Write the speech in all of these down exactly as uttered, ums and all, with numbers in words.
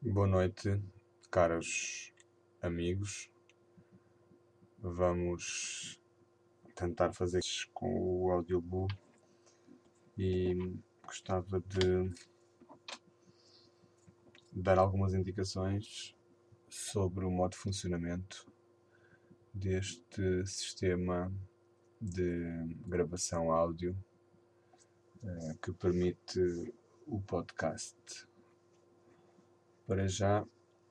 Boa noite, caros amigos. Vamos tentar fazer isto com o Audioboo e gostava de dar algumas indicações sobre o modo de funcionamento deste sistema de gravação áudio eh, que permite o podcast. Para já,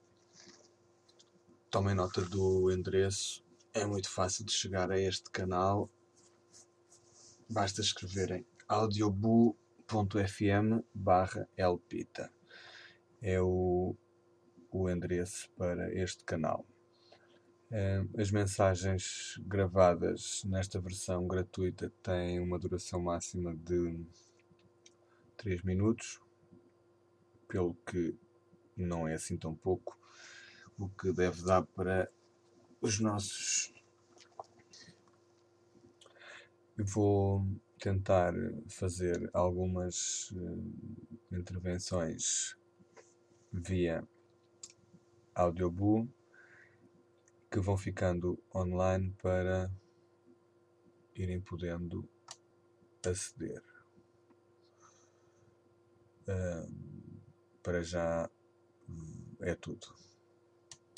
tomem nota do endereço. É muito fácil de chegar a este canal. Basta escreverem audioboo.fm barra lpita. É o, o endereço para este canal. As mensagens gravadas nesta versão gratuita têm uma duração máxima de três minutos, pelo que não é assim tão pouco, o que deve dar para os nossos... Eu vou tentar fazer algumas uh, intervenções via Audioboo que vão ficando online para irem podendo aceder. Uh, para já é tudo.